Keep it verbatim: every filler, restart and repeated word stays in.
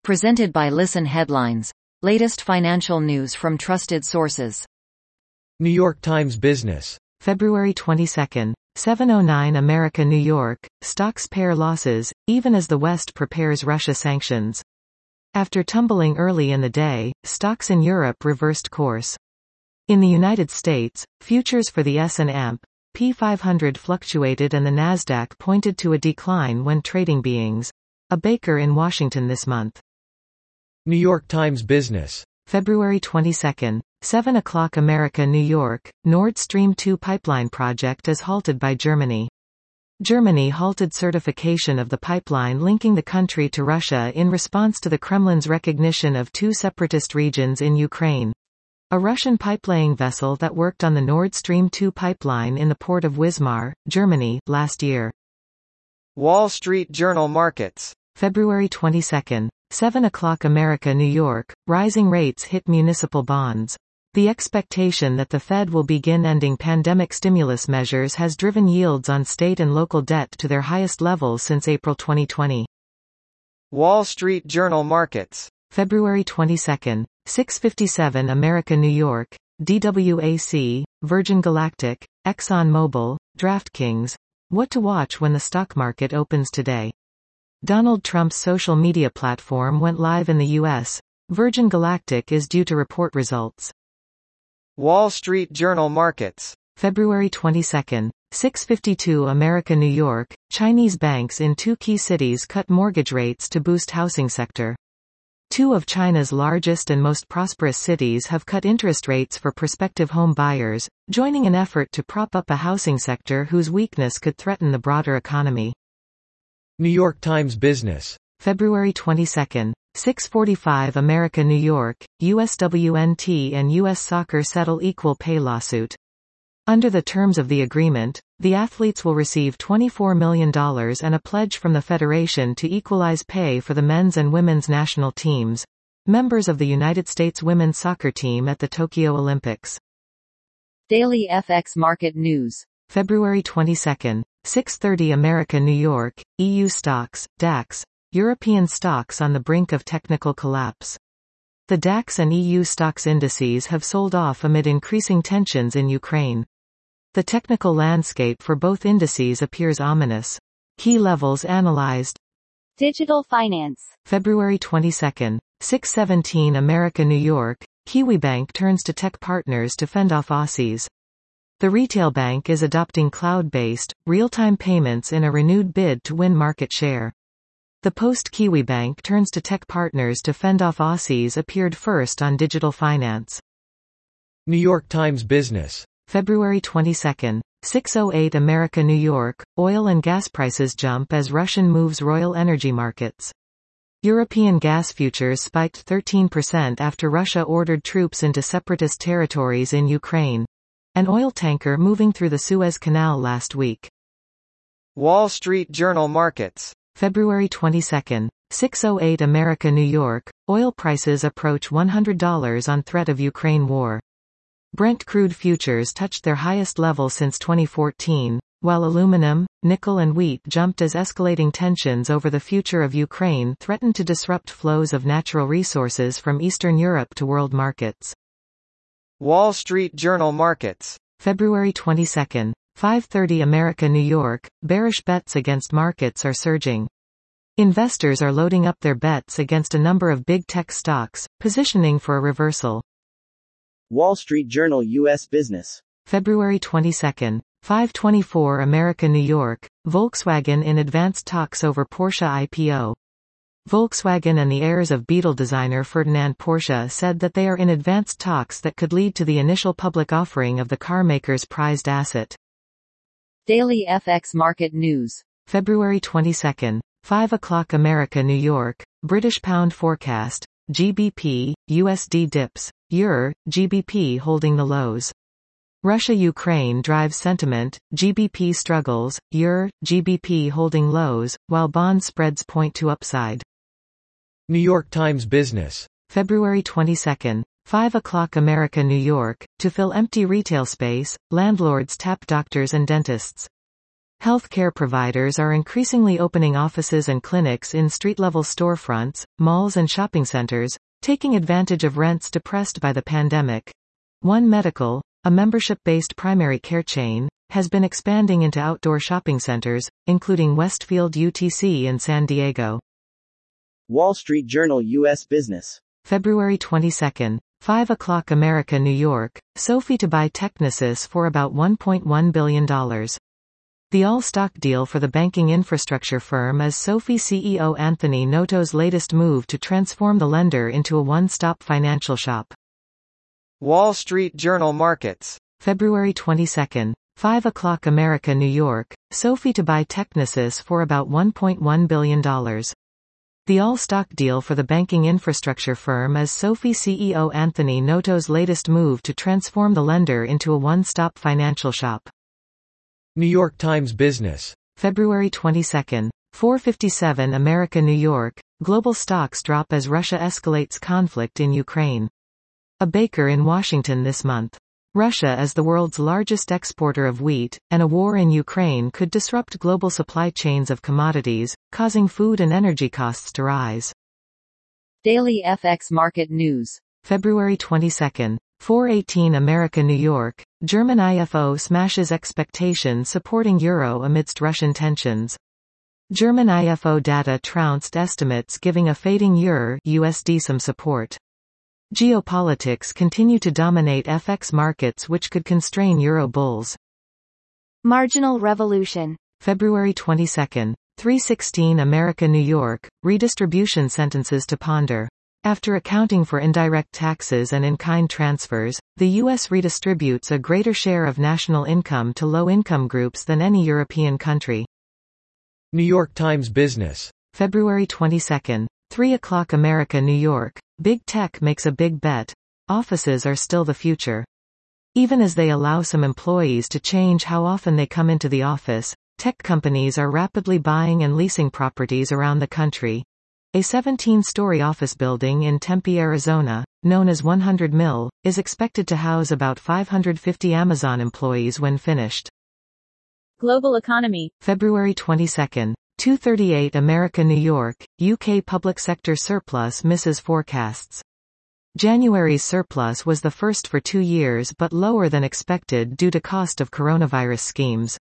Presented by Listen Headlines. Latest financial news from trusted sources. New York Times Business. February twenty-second, seven oh nine America New York, stocks pare losses, even as the West prepares Russia sanctions. After tumbling early in the day, stocks in Europe reversed course. In the United States, futures for the S and P five hundred fluctuated and the Nasdaq pointed to a decline when trading beings. A baker in Washington this month. New York Times Business. February twenty-second, seven o'clock America New York, Nord Stream two pipeline project is halted by Germany. Germany halted certification of the pipeline linking the country to Russia in response to the Kremlin's recognition of two separatist regions in Ukraine. A Russian pipelaying vessel that worked on the Nord Stream two pipeline in the port of Wismar, Germany, last year. Wall Street Journal Markets. February twenty-second, seven o'clock America New York, rising rates hit municipal bonds. The expectation that the Fed will begin ending pandemic stimulus measures has driven yields on state and local debt to their highest levels since April twenty twenty. Wall Street Journal Markets. February twenty-second, six fifty-seven America New York, D W A C, Virgin Galactic, ExxonMobil, DraftKings. What to watch when the stock market opens today. Donald Trump's social media platform went live in the U S. Virgin Galactic is due to report results. Wall Street Journal Markets. February twenty-second, six fifty-two America New York, Chinese banks in two key cities cut mortgage rates to boost housing sector. Two of China's largest and most prosperous cities have cut interest rates for prospective home buyers, joining an effort to prop up a housing sector whose weakness could threaten the broader economy. New York Times Business. February twenty-second, six forty-five America New York, U S W N T and U S Soccer settle equal pay lawsuit. Under the terms of the agreement, the athletes will receive twenty-four million dollars and a pledge from the federation to equalize pay for the men's and women's national teams, members of the United States women's soccer team at the Tokyo Olympics. Daily F X Market News. February twenty-second, six thirty America New York, E U stocks, DAX, European stocks on the brink of technical collapse. The DAX and E U stocks indices have sold off amid increasing tensions in Ukraine. The technical landscape for both indices appears ominous. Key levels analyzed. Digital Finance. February twenty-second, six seventeen America New York, KiwiBank turns to tech partners to fend off Aussies. The retail bank is adopting cloud-based, real-time payments in a renewed bid to win market share. The post KiwiBank turns to tech partners to fend off Aussies appeared first on Digital Finance. New York Times Business. February twenty-second, six oh eight America New York, oil and gas prices jump as Russian moves royal energy markets. European gas futures spiked thirteen percent after Russia ordered troops into separatist territories in Ukraine. An oil tanker moving through the Suez Canal last week. Wall Street Journal Markets. February twenty-second, six oh eight America New York, oil prices approach one hundred dollars on threat of Ukraine war. Brent crude futures touched their highest level since twenty fourteen, while aluminum, nickel and wheat jumped as escalating tensions over the future of Ukraine threatened to disrupt flows of natural resources from Eastern Europe to world markets. Wall Street Journal Markets. February twenty-second, five thirty America New York, bearish bets against markets are surging. Investors are loading up their bets against a number of big tech stocks, positioning for a reversal. Wall Street Journal U S Business. February twenty-second, five twenty-four America New York, Volkswagen in advanced talks over Porsche I P O. Volkswagen and the heirs of Beetle designer Ferdinand Porsche said that they are in advanced talks that could lead to the initial public offering of the carmaker's prized asset. Daily F X Market News. February twenty-second, five o'clock America New York, British pound forecast, G B P, U S D dips, Euro, G B P holding the lows. Russia-Ukraine drives sentiment, G B P struggles, Euro, G B P holding lows, while bond spreads point to upside. New York Times Business. February twenty-second, five o'clock America New York, to fill empty retail space, landlords tap doctors and dentists. Healthcare providers are increasingly opening offices and clinics in street-level storefronts, malls and shopping centers, taking advantage of rents depressed by the pandemic. One Medical, a membership-based primary care chain, has been expanding into outdoor shopping centers, including Westfield U T C in San Diego. Wall Street Journal U S Business. February twenty-second, five o'clock America New York, Sophie to buy Technisys for about one point one billion dollars. The all-stock deal for the banking infrastructure firm is Sophie C E O Anthony Noto's latest move to transform the lender into a one-stop financial shop. Wall Street Journal Markets. February twenty-second, five o'clock America New York, Sophie to buy Technisys for about one point one billion dollars. The all-stock deal for the banking infrastructure firm is Sophie C E O Anthony Noto's latest move to transform the lender into a one-stop financial shop. New York Times Business. February twenty-second, four fifty-seven America New York, global stocks drop as Russia escalates conflict in Ukraine. A baker in Washington this month. Russia is the world's largest exporter of wheat, and a war in Ukraine could disrupt global supply chains of commodities, causing food and energy costs to rise. Daily F X Market News. February twenty-second, four eighteen America New York, German I F O smashes expectations supporting euro amidst Russian tensions. German I F O data trounced estimates giving a fading euro U S D some support. Geopolitics continue to dominate F X markets which could constrain euro bulls. Marginal revolution. February twenty-second, three sixteen America New York, redistribution sentences to ponder. After accounting for indirect taxes and in-kind transfers, the U S redistributes a greater share of national income to low-income groups than any European country. New York Times Business. February twenty-second, three o'clock America New York, Big Tech makes a big bet. Offices are still the future. Even as they allow some employees to change how often they come into the office, tech companies are rapidly buying and leasing properties around the country. A seventeen-story office building in Tempe, Arizona, known as one hundred Mill, is expected to house about five hundred fifty Amazon employees when finished. Global economy. February twenty-second, two thirty-eight America New York, U K public sector surplus misses forecasts. January's surplus was the first for two years but lower than expected due to cost of coronavirus schemes.